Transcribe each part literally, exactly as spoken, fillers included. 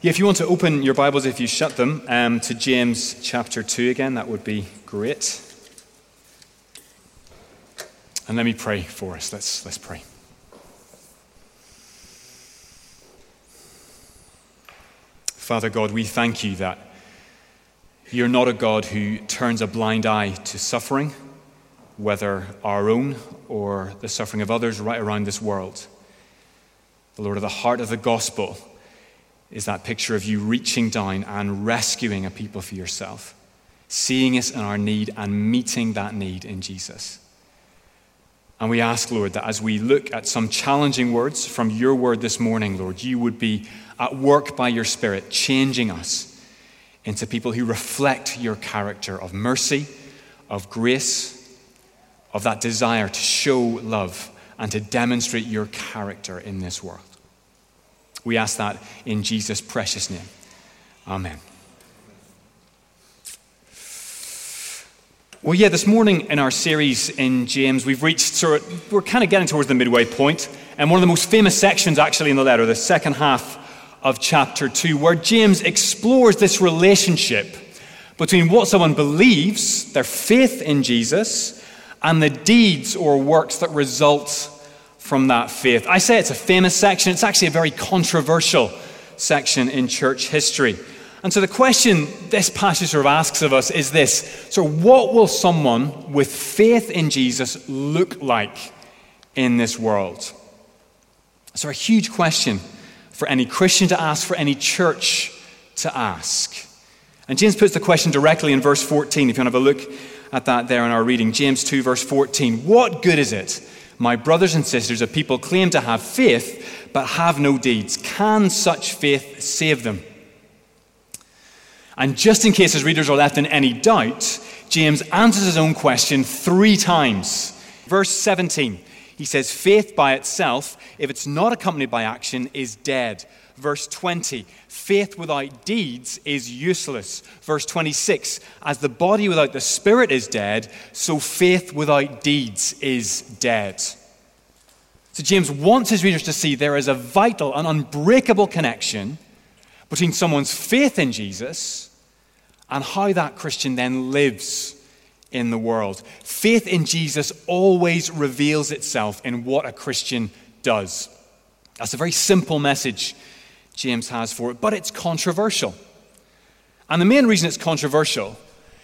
Yeah, if you want to open your Bibles, if you shut them, um, to James chapter two again, that would be great. And let me pray for us. Let's, let's pray. Father God, we thank you that you're not a God who turns a blind eye to suffering, whether our own or the suffering of others right around this world. The Lord, of the heart of the gospel is that picture of you reaching down and rescuing a people for yourself, seeing us in our need and meeting that need in Jesus. And we ask, Lord, that as we look at some challenging words from your word this morning, Lord, you would be at work by your Spirit, changing us into people who reflect your character of mercy, of grace, of that desire to show love and to demonstrate your character in this world. We ask that in Jesus' precious name. Amen. Well, yeah, this morning in our series in James, we've reached, sort of, we're kind of getting towards the midway point, and one of the most famous sections actually in the letter, the second half of chapter two, where James explores this relationship between what someone believes, their faith in Jesus, and the deeds or works that result from that faith. I say it's a famous section. It's actually a very controversial section in church history. And so the question this passage sort of asks of us is this. So what will someone with faith in Jesus look like in this world? So a huge question for any Christian to ask, for any church to ask. And James puts the question directly in verse fourteen. If you want to have a look at that there in our reading. James two, verse fourteen. What good is it, my brothers and sisters, if people claim to have faith but have no deeds? Can such faith save them? And just in case his readers are left in any doubt, James answers his own question three times. Verse seventeen, he says, faith by itself, if it's not accompanied by action, is dead. Verse twenty, faith without deeds is useless. Verse twenty-six, as the body without the spirit is dead, so faith without deeds is dead. So James wants his readers to see there is a vital and unbreakable connection between someone's faith in Jesus and how that Christian then lives in the world. Faith in Jesus always reveals itself in what a Christian does. That's a very simple message James has for it, but it's controversial. And the main reason it's controversial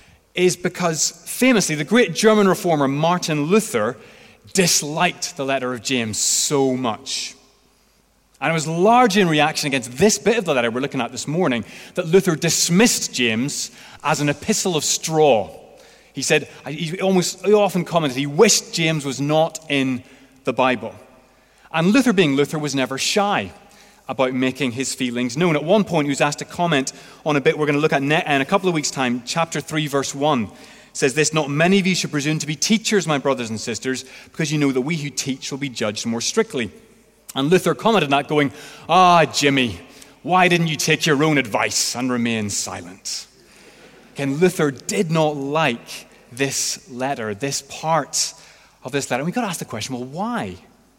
is because famously the great German reformer Martin Luther disliked the letter of James so much. And it was largely in reaction against this bit of the letter we're looking at this morning that Luther dismissed James as an epistle of straw. He said, he almost he often commented, he wished James was not in the Bible. And Luther, being Luther, was never shy about making his feelings known. At one point, he was asked to comment on a bit we're going to look at in a couple of weeks' time. Chapter three, verse one says this, not many of you should presume to be teachers, my brothers and sisters, because you know that we who teach will be judged more strictly. And Luther commented on that going, ah, Jimmy, why didn't you take your own advice and remain silent? Again, Luther did not like this letter, this part of this letter. And we've got to ask the question, well, why?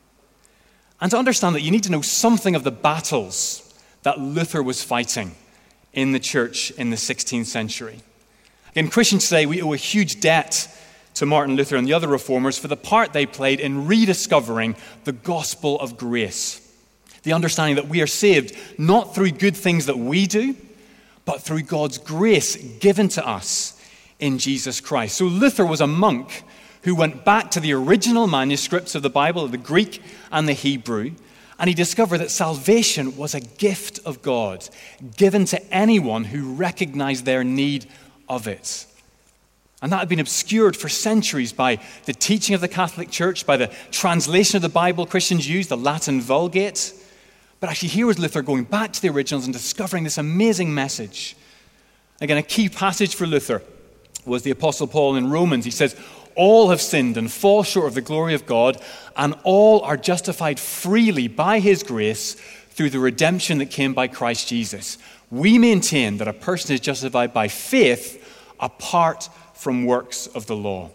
And to understand that, you need to know something of the battles that Luther was fighting in the church in the sixteenth century. Again, Christians today, we owe a huge debt to Martin Luther and the other reformers for the part they played in rediscovering the gospel of grace. The understanding that we are saved not through good things that we do, but through God's grace given to us in Jesus Christ. So Luther was a monk who went back to the original manuscripts of the Bible, the Greek and the Hebrew, and he discovered that salvation was a gift of God given to anyone who recognized their need of it. And that had been obscured for centuries by the teaching of the Catholic Church, by the translation of the Bible Christians used, the Latin Vulgate. But actually here was Luther going back to the originals and discovering this amazing message. Again, a key passage for Luther was the Apostle Paul in Romans. He says, all have sinned and fall short of the glory of God, and all are justified freely by his grace through the redemption that came by Christ Jesus. We maintain that a person is justified by faith apart from works of the law.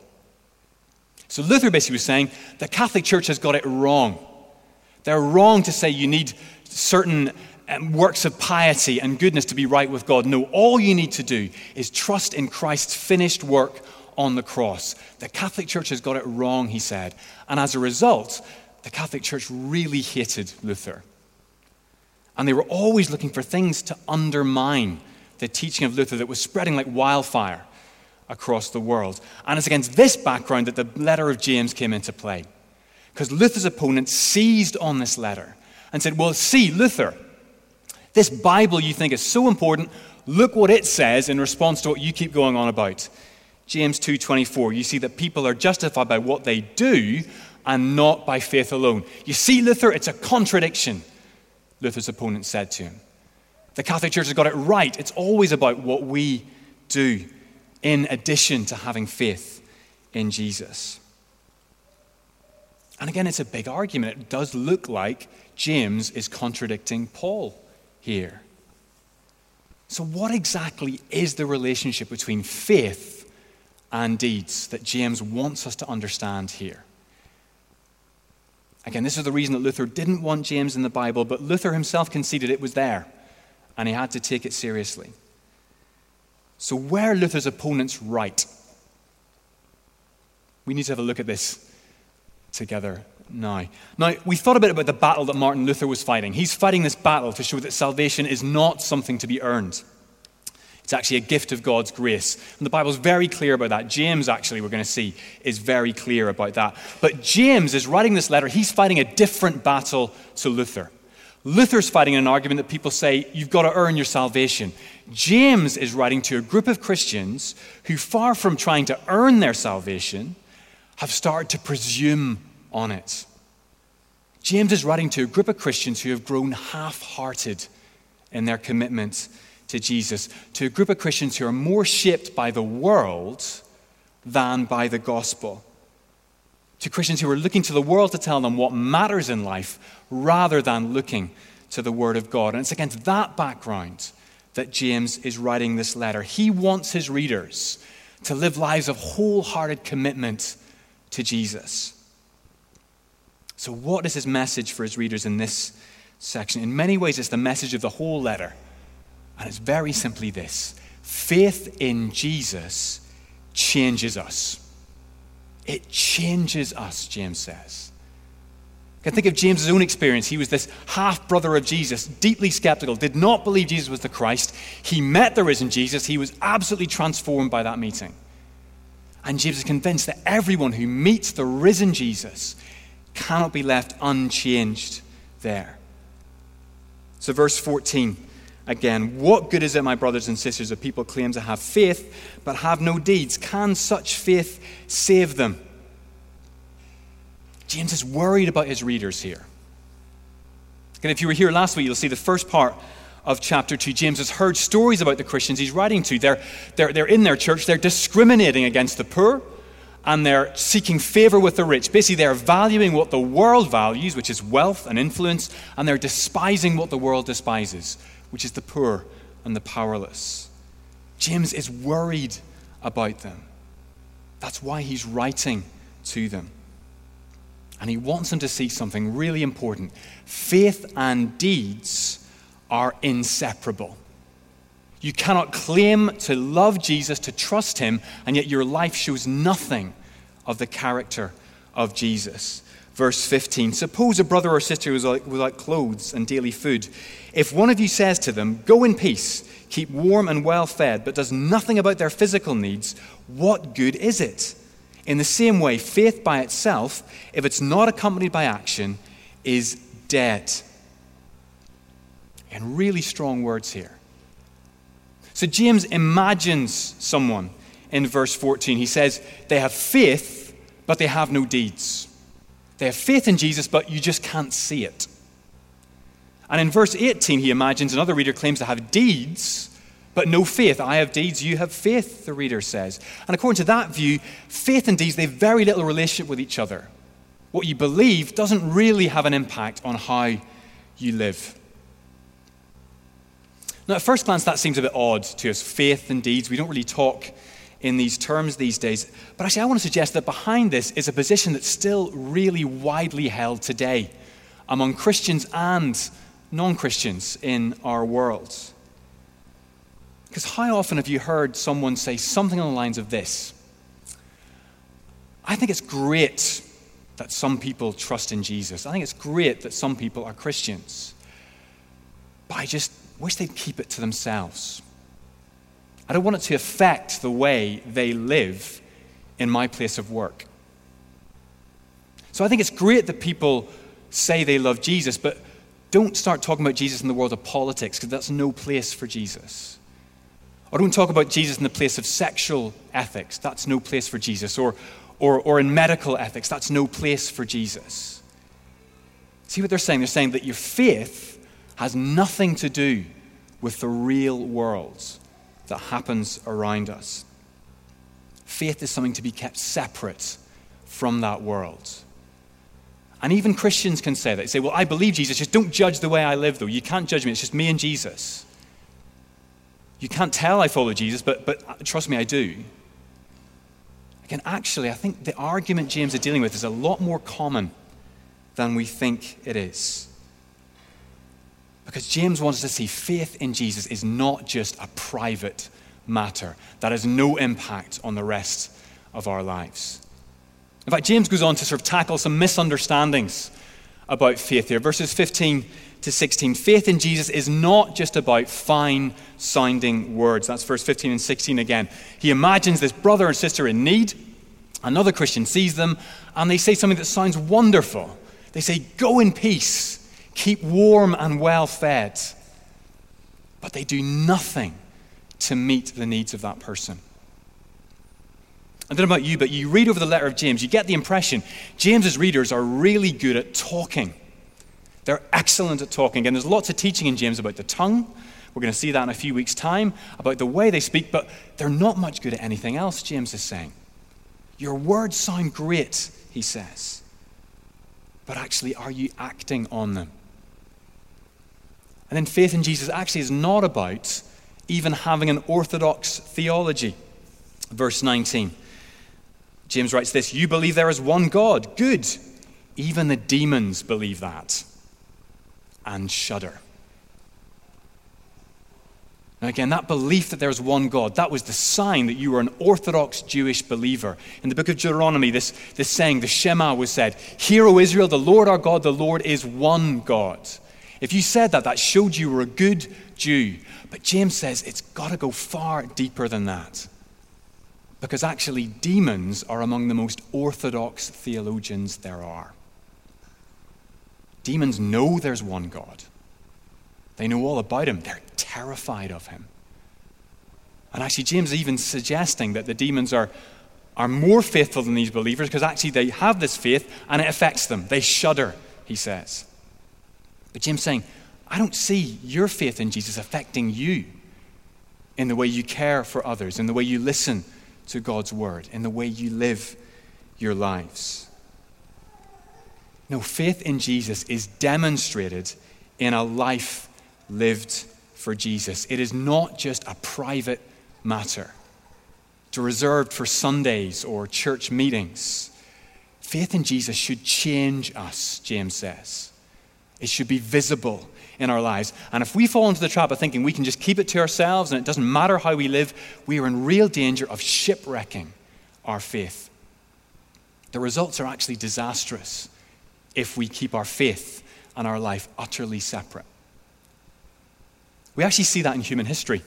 So Luther basically was saying the Catholic Church has got it wrong. They're wrong to say you need certain um, works of piety and goodness to be right with God. No, all you need to do is trust in Christ's finished work on the cross. The Catholic Church has got it wrong, he said. And as a result, the Catholic Church really hated Luther. And they were always looking for things to undermine the teaching of Luther that was spreading like wildfire across the world. And it's against this background that the letter of James came into play. Because Luther's opponents seized on this letter and said, well, see, Luther, this Bible you think is so important, look what it says in response to what you keep going on about. James two twenty-four, you see that people are justified by what they do and not by faith alone. You see, Luther, it's a contradiction, Luther's opponent said to him. The Catholic Church has got it right. It's always about what we do in addition to having faith in Jesus. And again, it's a big argument. It does look like James is contradicting Paul here. So what exactly is the relationship between faith and deeds that James wants us to understand here? Again, this is the reason that Luther didn't want James in the Bible, but Luther himself conceded it was there, and he had to take it seriously. So where are Luther's opponents right? We need to have a look at this together now. Now, we thought a bit about the battle that Martin Luther was fighting. He's fighting this battle to show that salvation is not something to be earned. It's actually a gift of God's grace. And the Bible's very clear about that. James, actually, we're going to see, is very clear about that. But James is writing this letter. He's fighting a different battle to Luther. Luther's fighting an argument that people say, you've got to earn your salvation. James is writing to a group of Christians who, far from trying to earn their salvation, have started to presume on it. James is writing to a group of Christians who have grown half-hearted in their commitment to Jesus, to a group of Christians who are more shaped by the world than by the gospel, to Christians who are looking to the world to tell them what matters in life rather than looking to the Word of God. And it's against that background that James is writing this letter. He wants his readers to live lives of wholehearted commitment to Jesus. So what is his message for his readers in this section? In many ways, it's the message of the whole letter. And it's very simply this: faith in Jesus changes us. It changes us, James says. I can think of James's own experience. He was this half-brother of Jesus, deeply skeptical, did not believe Jesus was the Christ. He met the risen Jesus. He was absolutely transformed by that meeting. And James is convinced that everyone who meets the risen Jesus cannot be left unchanged there. So verse fourteen, again, what good is it, my brothers and sisters, if people claim to have faith but have no deeds? Can such faith save them? James is worried about his readers here. And if you were here last week, you'll see the first part of chapter two. James has heard stories about the Christians he's writing to. They're, they're, they're in their church. They're discriminating against the poor, and they're seeking favor with the rich. Basically, they're valuing what the world values, which is wealth and influence, and they're despising what the world despises, which is the poor and the powerless. James is worried about them. That's why he's writing to them. And he wants them to see something really important. Faith and deeds are inseparable. You cannot claim to love Jesus, to trust him, and yet your life shows nothing of the character of Jesus. Verse fifteen, suppose a brother or sister who is without clothes and daily food. If one of you says to them, go in peace, keep warm and well fed, but does nothing about their physical needs, what good is it? In the same way, faith by itself, if it's not accompanied by action, is dead. And really strong words here. So James imagines someone in verse fourteen. He says, they have faith, but they have no deeds. They have faith in Jesus, but you just can't see it. And in verse eighteen, he imagines another reader claims to have deeds, but no faith. I have deeds, you have faith, the reader says. And according to that view, faith and deeds, they have very little relationship with each other. What you believe doesn't really have an impact on how you live. Now, at first glance, that seems a bit odd to us. Faith and deeds, we don't really talk in these terms these days. But actually, I want to suggest that behind this is a position that's still really widely held today among Christians and non-Christians in our world. Because how often have you heard someone say something on the lines of this? I think it's great that some people trust in Jesus. I think it's great that some people are Christians. But I just wish they'd keep it to themselves. I don't want it to affect the way they live in my place of work. So I think it's great that people say they love Jesus, but don't start talking about Jesus in the world of politics, because that's no place for Jesus. Or don't talk about Jesus in the place of sexual ethics. That's no place for Jesus. Or, or, or in medical ethics. That's no place for Jesus. See what they're saying? They're saying that your faith has nothing to do with the real world that happens around us. Faith is something to be kept separate from that world. And even Christians can say that. They say, well, I believe Jesus, just don't judge the way I live, though. You can't judge me, it's just me and Jesus. You can't tell I follow Jesus, but, but trust me, I do. Again, actually, I think the argument James is dealing with is a lot more common than we think it is. Because James wants us to see faith in Jesus is not just a private matter that has no impact on the rest of our lives. In fact, James goes on to sort of tackle some misunderstandings about faith here. Verses fifteen to sixteen. Faith in Jesus is not just about fine-sounding words. That's verse fifteen and sixteen again. He imagines this brother and sister in need. Another Christian sees them, and they say something that sounds wonderful. They say, go in peace, keep warm and well fed. But they do nothing to meet the needs of that person. I don't know about you, but you read over the letter of James, you get the impression James's readers are really good at talking. They're excellent at talking. And there's lots of teaching in James about the tongue. We're going to see that in a few weeks' time, about the way they speak, but they're not much good at anything else, James is saying. Your words sound great, he says. But actually, are you acting on them? And then faith in Jesus actually is not about even having an orthodox theology. Verse nineteen. James writes this, you believe there is one God. Good. Even the demons believe that and shudder. Now again, that belief that there is one God, that was the sign that you were an Orthodox Jewish believer. In the book of Deuteronomy, this, this saying, the Shema was said, hear, O Israel, the Lord our God, the Lord is one God. If you said that, that showed you were a good Jew. But James says it's got to go far deeper than that. Because actually, demons are among the most orthodox theologians there are. Demons know there's one God. They know all about him. They're terrified of him. And actually, James is even suggesting that the demons are, are more faithful than these believers because actually they have this faith and it affects them. They shudder, he says. But James is saying, I don't see your faith in Jesus affecting you in the way you care for others, in the way you listen to God's word, in the way you live your lives. No, faith in Jesus is demonstrated in a life lived for Jesus. It is not just a private matter, reserved for Sundays or church meetings. Faith in Jesus should change us, James says. It should be visible in our lives. And if we fall into the trap of thinking we can just keep it to ourselves and it doesn't matter how we live, we are in real danger of shipwrecking our faith. The results are actually disastrous if we keep our faith and our life utterly separate. We actually see that in human history.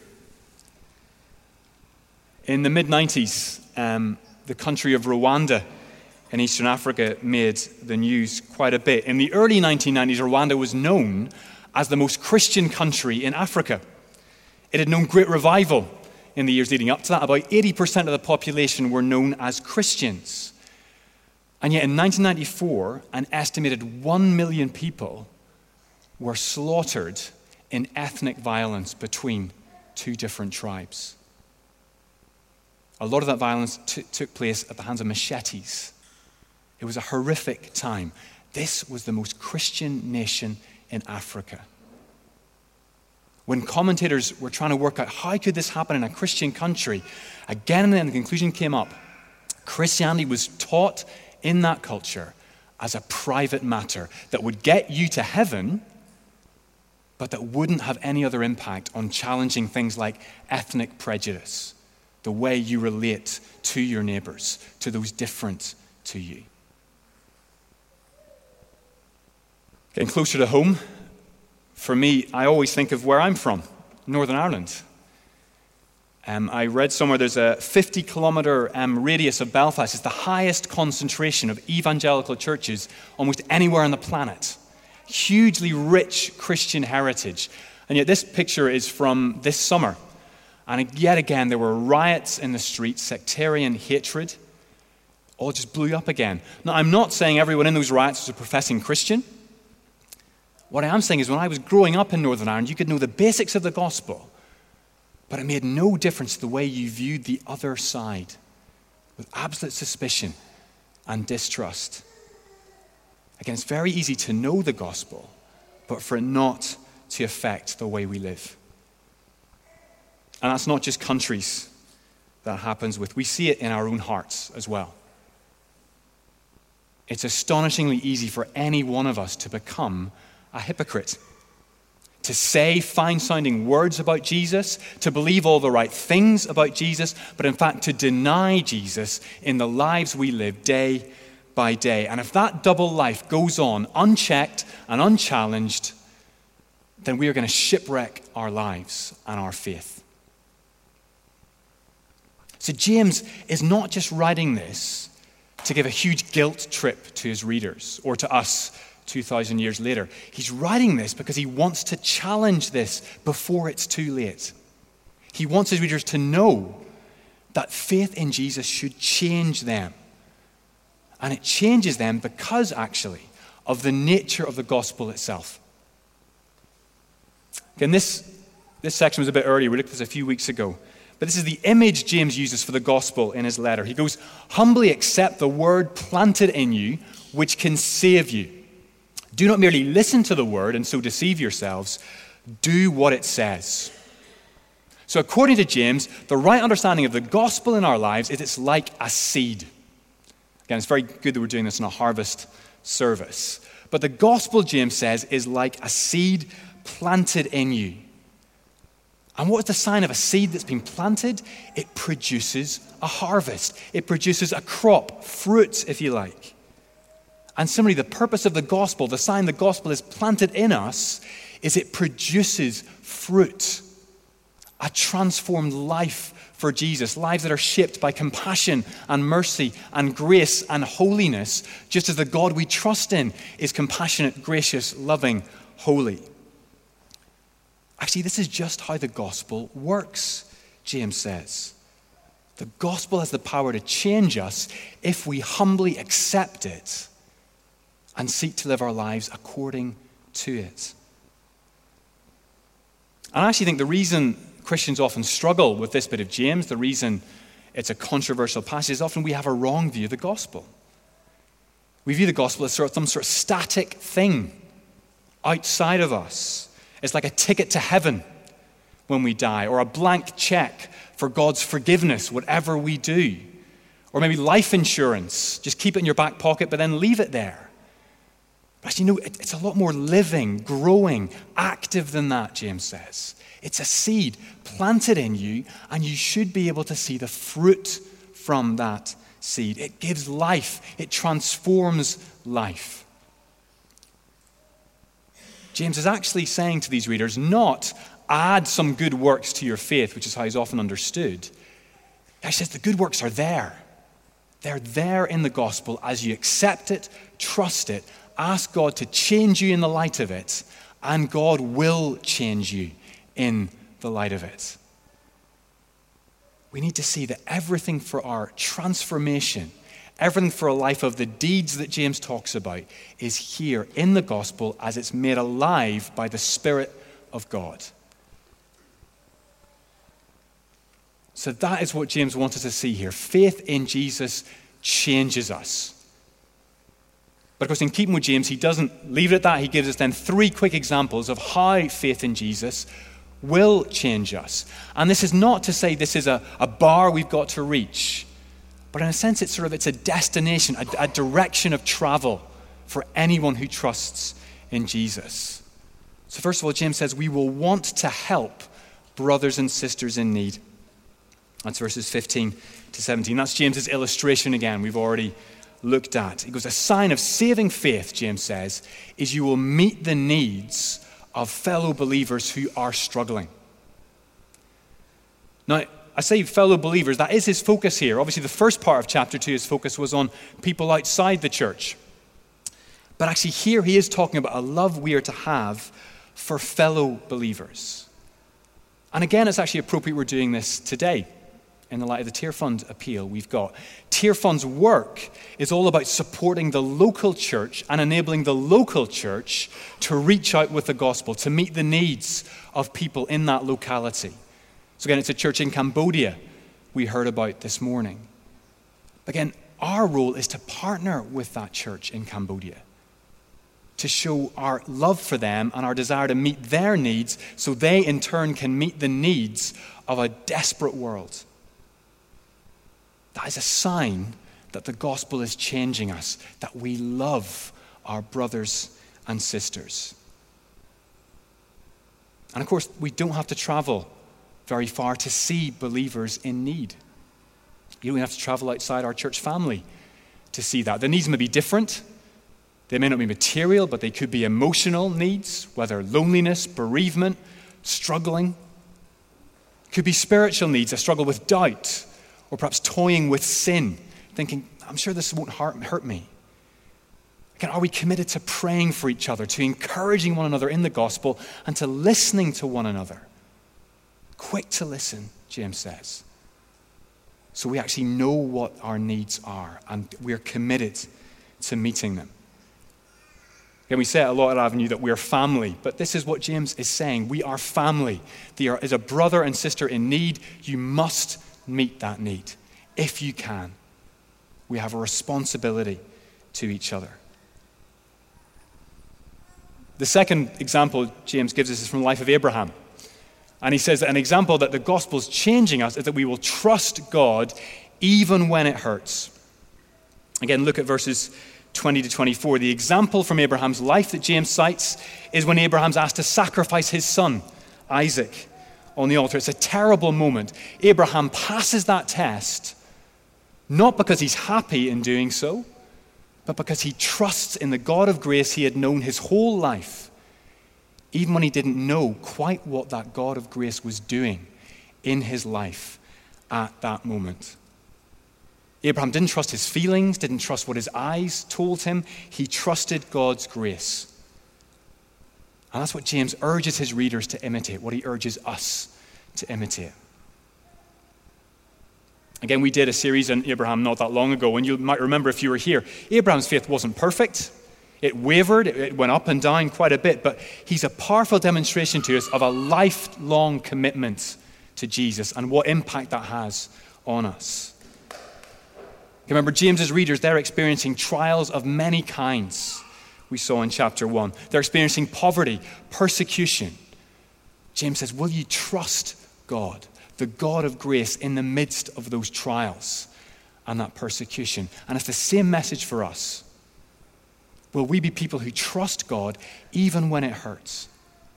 In the mid nineties, um, the country of Rwanda in Eastern Africa made the news quite a bit. In the early nineteen nineties, Rwanda was known as the most Christian country in Africa. It had known great revival in the years leading up to that. About eighty percent of the population were known as Christians. And yet in nineteen ninety-four, an estimated one million people were slaughtered in ethnic violence between two different tribes. A lot of that violence t- took place at the hands of machetes. It was a horrific time. This was the most Christian nation in Africa. When commentators were trying to work out how could this happen in a Christian country, again and then the conclusion came up. Christianity was taught in that culture as a private matter that would get you to heaven, but that wouldn't have any other impact on challenging things like ethnic prejudice, the way you relate to your neighbors, to those different to you. Getting closer to home, for me, I always think of where I'm from, Northern Ireland. Um, I read somewhere there's a fifty kilometre um, radius of Belfast. It's the highest concentration of evangelical churches almost anywhere on the planet. Hugely rich Christian heritage. And yet this picture is from this summer. And yet again, there were riots in the streets, sectarian hatred. All just blew up again. Now, I'm not saying everyone in those riots was a professing Christian. What I am saying is when I was growing up in Northern Ireland, you could know the basics of the gospel, but it made no difference the way you viewed the other side, with absolute suspicion and distrust. Again, it's very easy to know the gospel, but for it not to affect the way we live. And that's not just countries that happens with. We see it in our own hearts as well. It's astonishingly easy for any one of us to become a hypocrite. To say fine-sounding words about Jesus, to believe all the right things about Jesus, but in fact to deny Jesus in the lives we live day by day. And if that double life goes on unchecked and unchallenged, then we are going to shipwreck our lives and our faith. So James is not just writing this to give a huge guilt trip to his readers or to us two thousand years later. He's writing this because he wants to challenge this before it's too late. He wants his readers to know that faith in Jesus should change them. And it changes them because, actually, of the nature of the gospel itself. Again, this, this section was a bit earlier. We looked at this a few weeks ago. But this is the image James uses for the gospel in his letter. He goes, "Humbly accept the word planted in you, which can save you. Do not merely listen to the word and so deceive yourselves. Do what it says." So according to James, the right understanding of the gospel in our lives is it's like a seed. Again, it's very good that we're doing this in a harvest service. But the gospel, James says, is like a seed planted in you. And what is the sign of a seed that's been planted? It produces a harvest. It produces a crop, fruit, if you like. And similarly, the purpose of the gospel, the sign the gospel is planted in us, is it produces fruit. A transformed life for Jesus. Lives that are shaped by compassion and mercy and grace and holiness, just as the God we trust in is compassionate, gracious, loving, holy. Actually, this is just how the gospel works, James says. The gospel has the power to change us if we humbly accept it and seek to live our lives according to it. And I actually think the reason Christians often struggle with this bit of James, the reason it's a controversial passage, is often we have a wrong view of the gospel. We view the gospel as sort of some sort of static thing outside of us. It's like a ticket to heaven when we die, or a blank check for God's forgiveness, whatever we do. Or maybe life insurance. Just keep it in your back pocket, but then leave it there. But actually, no, it's a lot more living, growing, active than that, James says. It's a seed planted in you, and you should be able to see the fruit from that seed. It gives life. It transforms life. James is actually saying to these readers, not add some good works to your faith, which is how he's often understood. He says the good works are there. They're there in the gospel as you accept it, trust it, ask God to change you in the light of it, and God will change you in the light of it. We need to see that everything for our transformation, everything for a life of the deeds that James talks about, is here in the gospel as it's made alive by the Spirit of God. So that is what James wants us to see here. Faith in Jesus changes us. But of course, in keeping with James, he doesn't leave it at that. He gives us then three quick examples of how faith in Jesus will change us. And this is not to say this is a, a bar we've got to reach. But in a sense, it's sort of it's a destination, a, a direction of travel for anyone who trusts in Jesus. So first of all, James says we will want to help brothers and sisters in need. That's verses fifteen to seventeen. That's James's illustration again we've already looked at. He goes, a sign of saving faith, James says, is you will meet the needs of fellow believers who are struggling. Now, I say fellow believers, that is his focus here. Obviously, the first part of chapter two, his focus was on people outside the church. But actually here he is talking about a love we are to have for fellow believers. And again, it's actually appropriate we're doing this today in the light of the Tear Fund appeal we've got. Tear Fund's work is all about supporting the local church and enabling the local church to reach out with the gospel, to meet the needs of people in that locality. So again, it's a church in Cambodia we heard about this morning. Again, our role is to partner with that church in Cambodia, to show our love for them and our desire to meet their needs so they in turn can meet the needs of a desperate world. That is a sign that the gospel is changing us, that we love our brothers and sisters. And of course, we don't have to travel very far to see believers in need. You don't have to travel outside our church family to see that. The needs may be different. They may not be material, but they could be emotional needs, whether loneliness, bereavement, struggling. Could be spiritual needs, a struggle with doubt, or perhaps toying with sin, thinking, I'm sure this won't hurt me. Again, are we committed to praying for each other, to encouraging one another in the gospel, and to listening to one another? Quick to listen, James says. So we actually know what our needs are, and we're committed to meeting them. Again, we say it a lot at Avenue that we're family, but this is what James is saying. We are family. There is a brother and sister in need. You must meet that need if you can. We have a responsibility to each other. The second example James gives us is from the life of Abraham. And he says that an example that the gospel is changing us is that we will trust God even when it hurts. Again, look at verses twenty to twenty-four. The example from Abraham's life that James cites is when Abraham's asked to sacrifice his son, Isaac, on the altar. It's a terrible moment. Abraham passes that test, not because he's happy in doing so, but because he trusts in the God of grace he had known his whole life, even when he didn't know quite what that God of grace was doing in his life at that moment. Abraham didn't trust his feelings, didn't trust what his eyes told him. He trusted God's grace. And that's what James urges his readers to imitate, what he urges us to imitate. Again, we did a series on Abraham not that long ago, and you might remember if you were here, Abraham's faith wasn't perfect. It wavered, it went up and down quite a bit, but he's a powerful demonstration to us of a lifelong commitment to Jesus and what impact that has on us. Remember, James's readers, they're experiencing trials of many kinds, we saw in chapter one. They're experiencing poverty, persecution. James says, will you trust God, the God of grace, in the midst of those trials and that persecution? And it's the same message for us. Will we be people who trust God even when it hurts?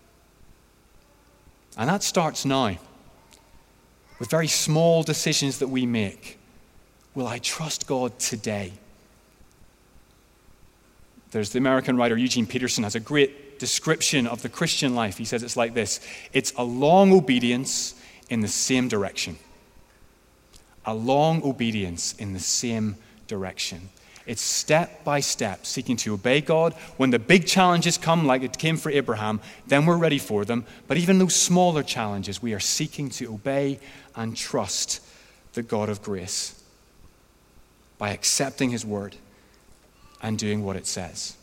And that starts now with very small decisions that we make. Will I trust God today? There's the American writer Eugene Peterson has a great description of the Christian life. He says it's like this. It's a long obedience in the same direction. A long obedience in the same direction. It's step by step, seeking to obey God. When the big challenges come, like it came for Abraham, then we're ready for them. But even those smaller challenges, we are seeking to obey and trust the God of grace by accepting his word and doing what it says.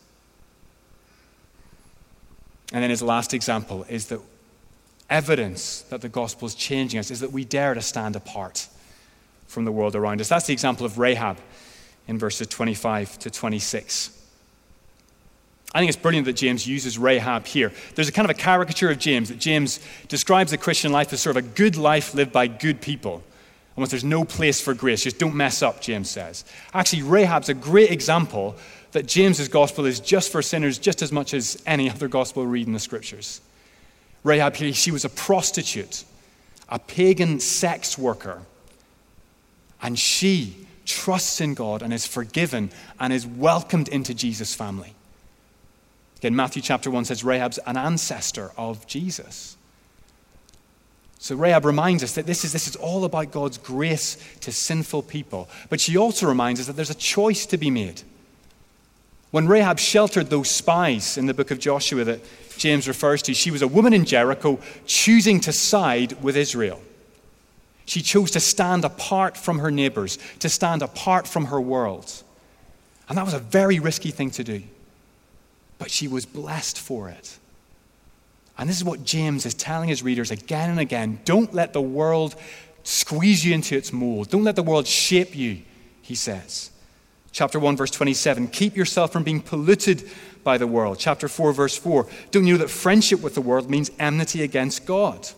And then his last example is that evidence that the gospel is changing us is that we dare to stand apart from the world around us. That's the example of Rahab in verses twenty-five to twenty-six. I think it's brilliant that James uses Rahab here. There's a kind of a caricature of James, that James describes the Christian life as sort of a good life lived by good people. And once there's no place for grace, just don't mess up, James says. Actually, Rahab's a great example that James's gospel is just for sinners just as much as any other gospel we read in the scriptures. Rahab, she was a prostitute, a pagan sex worker, and she trusts in God and is forgiven and is welcomed into Jesus' family. Again, Matthew chapter one says Rahab's an ancestor of Jesus. So Rahab reminds us that this is, this is all about God's grace to sinful people. But she also reminds us that there's a choice to be made. When Rahab sheltered those spies in the book of Joshua that James refers to, she was a woman in Jericho choosing to side with Israel. She chose to stand apart from her neighbors, to stand apart from her world. And that was a very risky thing to do. But she was blessed for it. And this is what James is telling his readers again and again. Don't let the world squeeze you into its mold. Don't let the world shape you, he says. Chapter one, verse twenty-seven, keep yourself from being polluted by the world. Chapter four, verse four, don't you know that friendship with the world means enmity against God?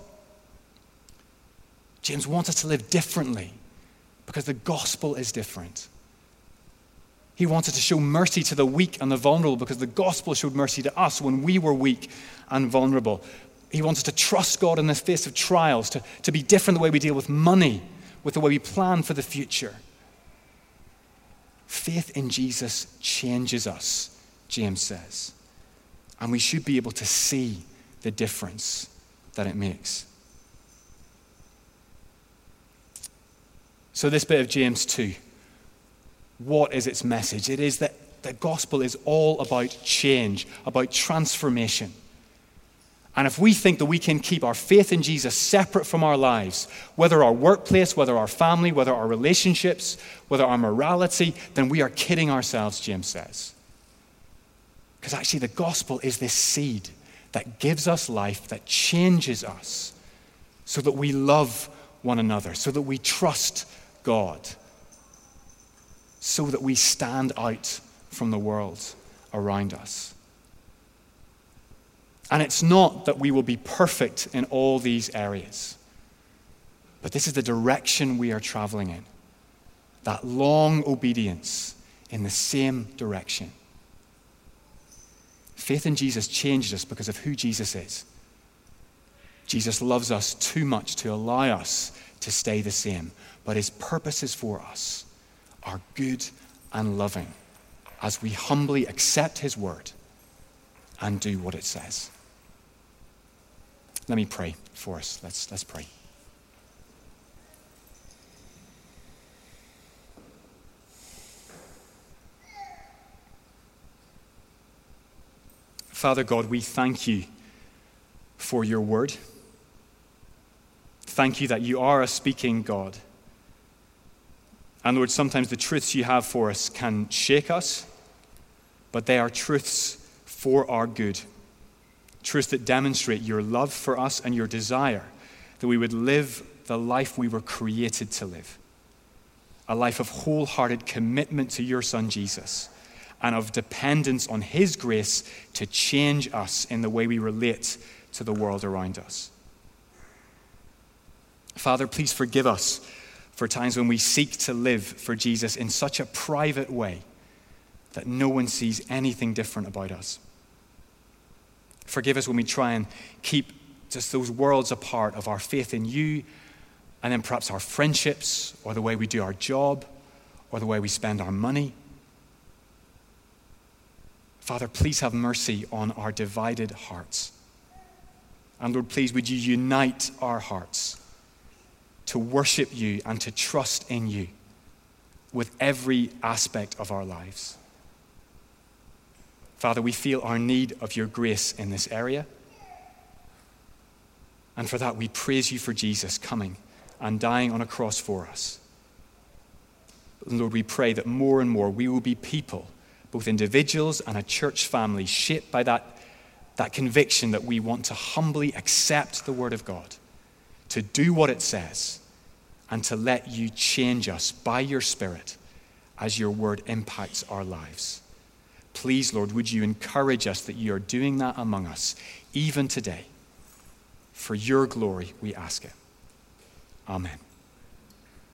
James wants us to live differently because the gospel is different. He wanted to show mercy to the weak and the vulnerable because the gospel showed mercy to us when we were weak and vulnerable. He wants us to trust God in the face of trials, to, to be different the way we deal with money, with the way we plan for the future. Faith in Jesus changes us, James says. And we should be able to see the difference that it makes. So this bit of James two, what is its message? It is that the gospel is all about change, about transformation. And if we think that we can keep our faith in Jesus separate from our lives, whether our workplace, whether our family, whether our relationships, whether our morality, then we are kidding ourselves, James says. Because actually the gospel is this seed that gives us life, that changes us, so that we love one another, so that we trust God, so that we stand out from the world around us. And it's not that we will be perfect in all these areas, but this is the direction we are traveling in. That long obedience in the same direction. Faith in Jesus changed us because of who Jesus is. Jesus loves us too much to allow us to stay the same, but his purposes for us are good and loving as we humbly accept his word and do what it says. Let me pray for us. Let's, let's pray. Father God, we thank you for your word. Thank you that you are a speaking God. And Lord, sometimes the truths you have for us can shake us, but they are truths for our good. Truths that demonstrate your love for us and your desire that we would live the life we were created to live. A life of wholehearted commitment to your Son, Jesus, and of dependence on his grace to change us in the way we relate to the world around us. Father, please forgive us for times when we seek to live for Jesus in such a private way that no one sees anything different about us. Forgive us when we try and keep just those worlds apart of our faith in you, and then perhaps our friendships, or the way we do our job, or the way we spend our money. Father, please have mercy on our divided hearts. And Lord, please would you unite our hearts to worship you and to trust in you with every aspect of our lives. Father, we feel our need of your grace in this area. And for that, we praise you for Jesus coming and dying on a cross for us. And Lord, we pray that more and more we will be people, both individuals and a church family, shaped by that, that conviction that we want to humbly accept the word of God, to do what it says, and to let you change us by your Spirit as your word impacts our lives. Please, Lord, would you encourage us that you are doing that among us, even today. For your glory, we ask it. Amen.